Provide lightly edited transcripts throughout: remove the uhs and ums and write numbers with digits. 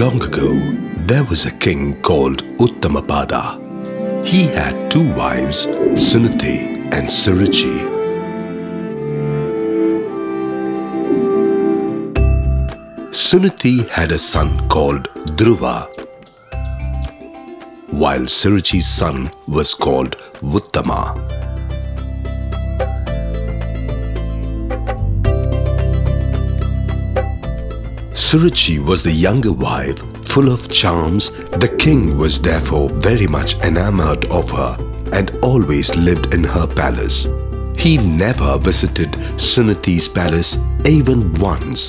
Long ago, there was a king called Uttamapada. He had two wives, Sunati and Suruchi. Sunati had a son called Dhruva, while Suruchi's son was called Uttama. Suruchi was the younger wife, full of charms. The king was therefore very much enamored of her and always lived in her palace. He never visited Sunati's palace even once.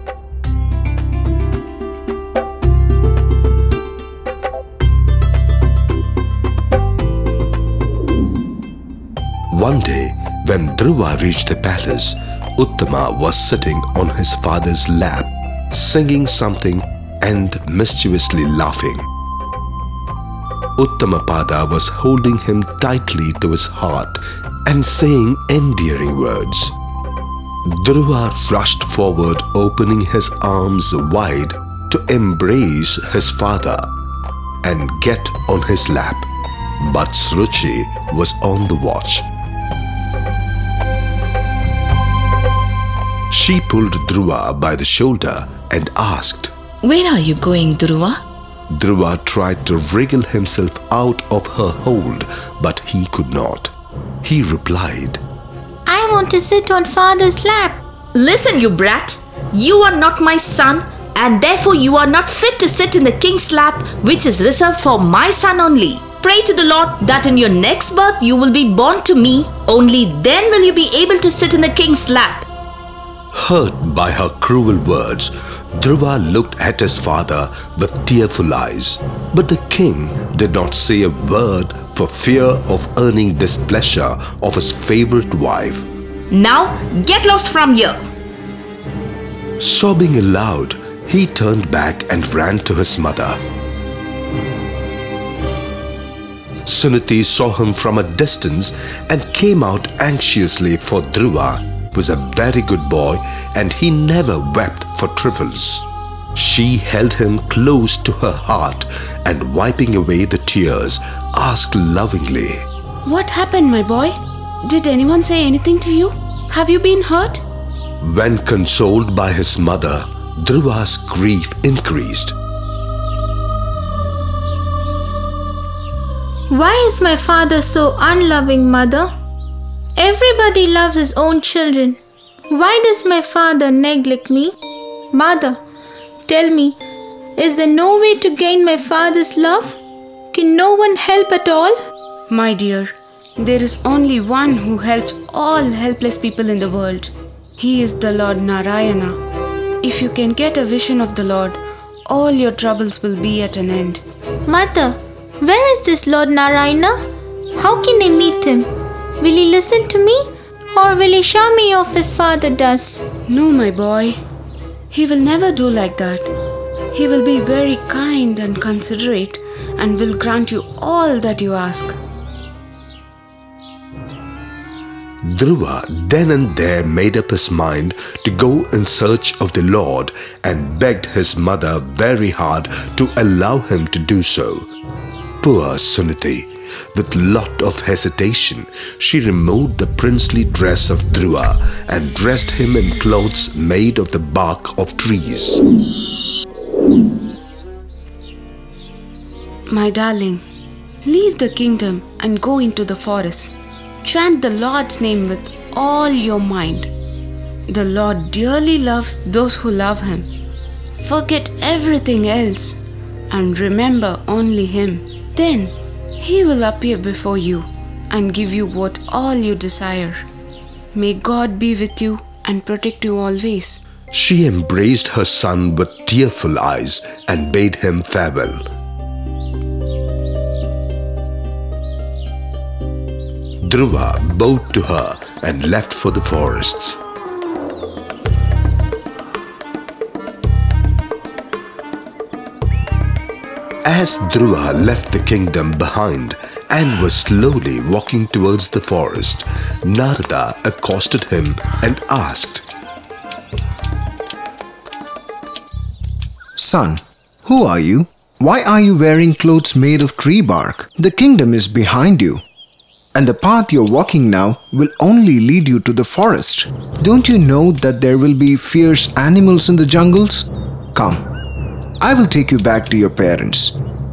One day, when Dhruva reached the palace, Uttama was sitting on his father's lap, singing something and mischievously laughing. Uttamapada was holding him tightly to his heart and saying endearing words. Dhruva rushed forward, opening his arms wide to embrace his father and get on his lap. But Suruchi was on the watch. She pulled Dhruva by the shoulder and asked, "Where are you going, Dhruva?" Dhruva tried to wriggle himself out of her hold, but he could not. He replied, "I want to sit on father's lap." "Listen, you brat. You are not my son, and therefore you are not fit to sit in the king's lap, which is reserved for my son only. Pray to the Lord that in your next birth you will be born to me. Only then will you be able to sit in the king's lap." Hurt by her cruel words, Dhruva looked at his father with tearful eyes. But the king did not say a word for fear of earning displeasure of his favorite wife. "Now get lost from here." Sobbing aloud, he turned back and ran to his mother. Sunati saw him from a distance and came out anxiously, for Dhruva was a very good boy and he never wept for trifles. She held him close to her heart and, wiping away the tears, asked lovingly, "What happened, my boy? Did anyone say anything to you? Have you been hurt?" When consoled by his mother, Dhruva's grief increased. Why is my father so unloving, mother? Everybody loves his own children. Why does my father neglect me? Mother, tell me, is there no way to gain my father's love? Can no one help at all? My dear, there is only one who helps all helpless people in the world. He is the Lord Narayana. If you can get a vision of the Lord, all your troubles will be at an end. Mother, where is this Lord Narayana? How can I meet him? Will he listen to me, or will he show me off as father does? No, my boy. He will never do like that. He will be very kind and considerate and will grant you all that you ask. Dhruva then and there made up his mind to go in search of the Lord and begged his mother very hard to allow him to do so. Poor Sunati! With lot of hesitation, she removed the princely dress of Dhruva and dressed him in clothes made of the bark of trees. My darling, leave the kingdom and go into the forest. Chant the Lord's name with all your mind. The Lord dearly loves those who love Him. Forget everything else and remember only Him. Then He will appear before you and give you what all you desire. May God be with you and protect you always. She embraced her son with tearful eyes and bade him farewell. Dhruva bowed to her and left for the forests. As Dhruva left the kingdom behind and was slowly walking towards the forest, Narada accosted him and asked, "Son, Who are you? Why are you wearing clothes made of tree bark? The kingdom is behind you, and the path you're walking now will only lead you to the forest. Don't you know that there will be fierce animals in the jungles? Come, I will take you back to your parents.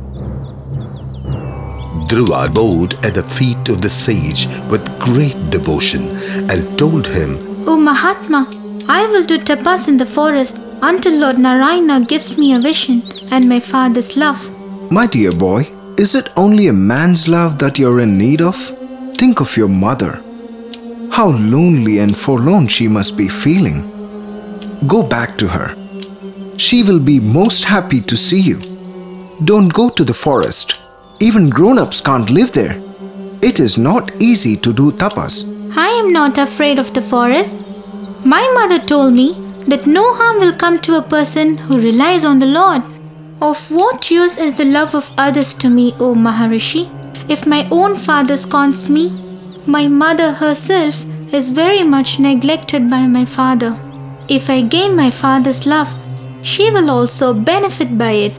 Dhruva bowed at the feet of the sage with great devotion and told him, O Mahatma, I will do tapas in the forest until Lord Narayana gives me a vision and my father's love. My dear boy, is it only a man's love that you're in need of? Think of your mother. How lonely and forlorn she must be feeling. Go back to her. She will be most happy to see you. Don't go to the forest. Even grown-ups can't live there. It is not easy to do tapas. I am not afraid of the forest. My mother told me that no harm will come to a person who relies on the Lord. Of what use is the love of others to me, O Maharishi, if my own father scorns me? My mother herself is very much neglected by my father. If I gain my father's love, she will also benefit by it.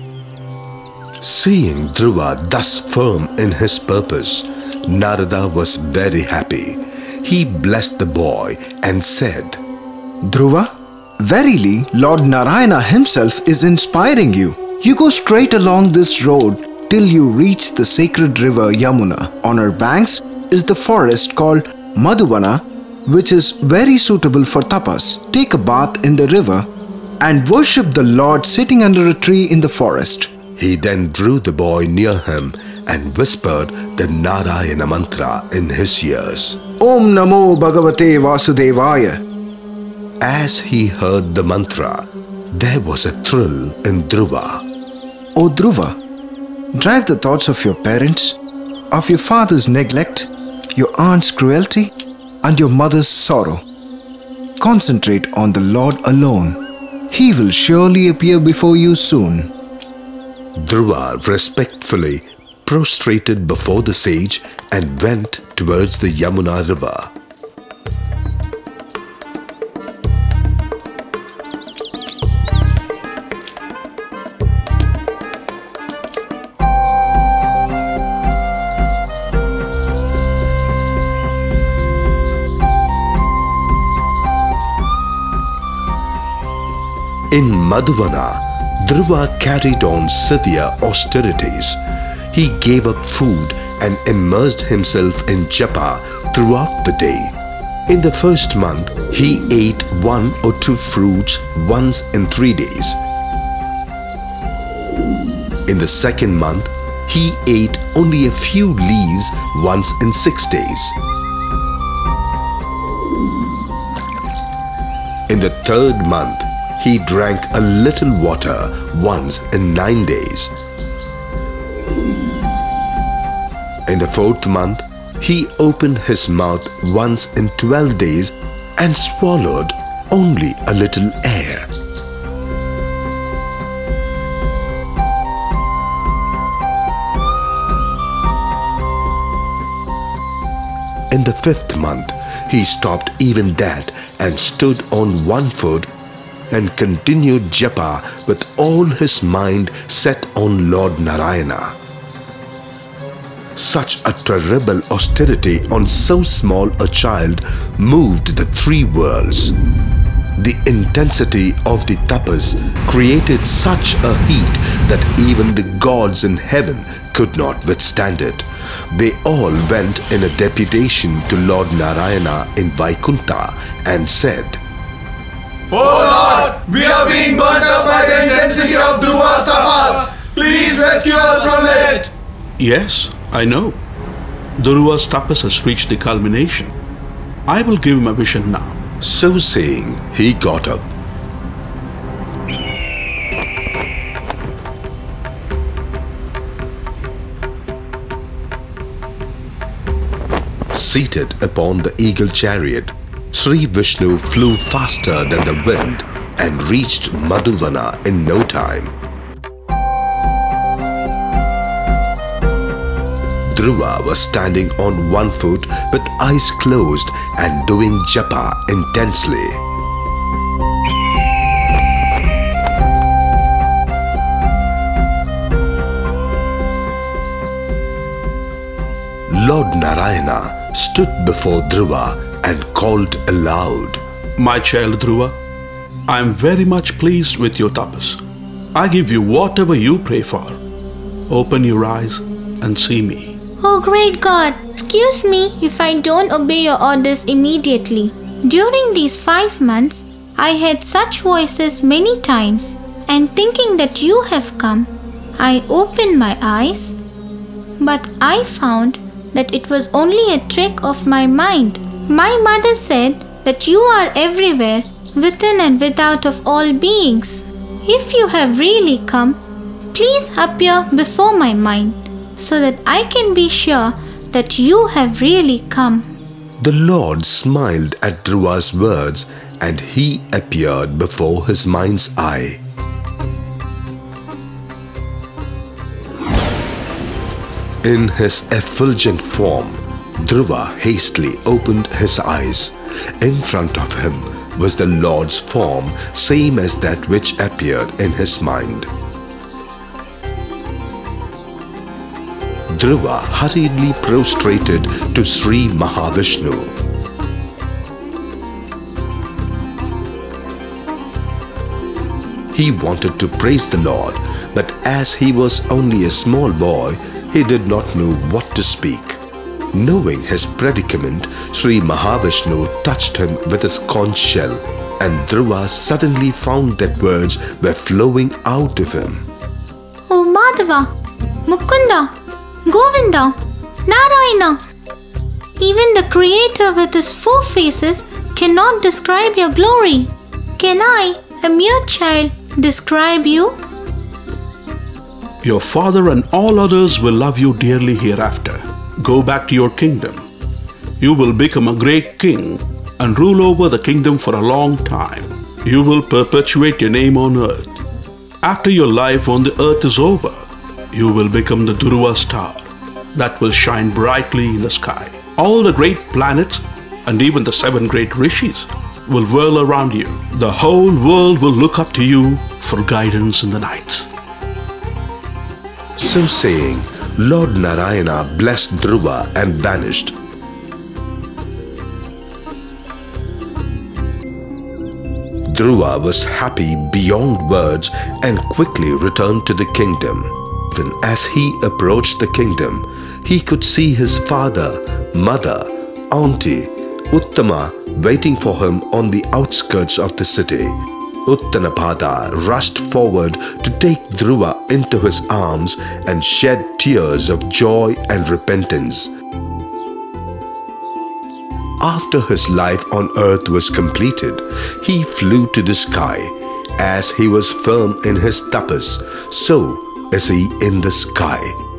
Seeing Dhruva thus firm in his purpose, Narada was very happy. He blessed the boy and said, Dhruva, verily Lord Narayana himself is inspiring you. You go straight along this road till you reach the sacred river Yamuna. On her banks is the forest called Madhuvana, which is very suitable for tapas. Take a bath in the river and worship the Lord sitting under a tree in the forest. He then drew the boy near him and whispered the Narayana mantra in his ears. Om Namo Bhagavate Vasudevaya. As he heard the mantra, there was a thrill in Dhruva. O Dhruva, drive the thoughts of your parents, of your father's neglect, your aunt's cruelty, and your mother's sorrow. Concentrate on the Lord alone. He will surely appear before you soon. Dhruva respectfully prostrated before the sage and went towards the Yamuna river. In Madhuvana, Dhruva carried on severe austerities. He gave up food and immersed himself in japa throughout the day. In the first month, he ate 1 or 2 fruits once in 3 days. In the second month, he ate only a few leaves once in 6 days. In the third month, he drank a little water once in 9 days. In the fourth month, he opened his mouth once in 12 days and swallowed only a little air. In the fifth month, he stopped even that and stood on one foot and continued japa with all his mind set on Lord Narayana. Such a terrible austerity on so small a child moved the 3 worlds. The intensity of the tapas created such a heat that even the gods in heaven could not withstand it. They all went in a deputation to Lord Narayana in Vaikunta and said, Oh Lord, we are being burnt up by the intensity of Dhruva's tapas. Please rescue us from it. Yes, I know. Dhruva's tapas has reached the culmination. I will give him a vision now. So saying, he got up. Seated upon the eagle chariot, Sri Vishnu flew faster than the wind and reached Madhuvana in no time. Dhruva was standing on one foot with eyes closed and doing japa intensely. Lord Narayana stood before Dhruva and called aloud. My child Dhruva, I am very much pleased with your tapas. I give you whatever you pray for. Open your eyes and see me. Oh great God, excuse me if I don't obey your orders immediately. During these 5 months, I heard such voices many times, and thinking that you have come, I opened my eyes, but I found that it was only a trick of my mind. My mother said that you are everywhere, within and without of all beings. If you have really come, please appear before my mind, so that I can be sure that you have really come. The Lord smiled at Dhruva's words, and he appeared before his mind's eye. In his effulgent form, Dhruva hastily opened his eyes. In front of him was the Lord's form, same as that which appeared in his mind. Dhruva hurriedly prostrated to Sri Mahavishnu. He wanted to praise the Lord, but as he was only a small boy, he did not know what to speak. Knowing his predicament, Sri Mahavishnu touched him with his conch shell, and Dhruva suddenly found that words were flowing out of him. Oh Madhava, Mukunda, Govinda, Narayana. Even the Creator with his 4 faces cannot describe your glory. Can I, a mere child, describe you? Your father and all others will love you dearly hereafter. Go back to your kingdom. You will become a great king and rule over the kingdom for a long time. You will perpetuate your name on earth. After your life on the earth is over, you will become the Dhruva star that will shine brightly in the sky. All the great planets and even the 7 great rishis will whirl around you. The whole world will look up to you for guidance in the nights. So saying, Lord Narayana blessed Dhruva and vanished. Dhruva was happy beyond words and quickly returned to the kingdom. Even as he approached the kingdom, he could see his father, mother, auntie, Uttama waiting for him on the outskirts of the city. Uttanapada rushed forward to take Dhruva into his arms and shed tears of joy and repentance. After his life on earth was completed, he flew to the sky. As he was firm in his tapas, so is he in the sky.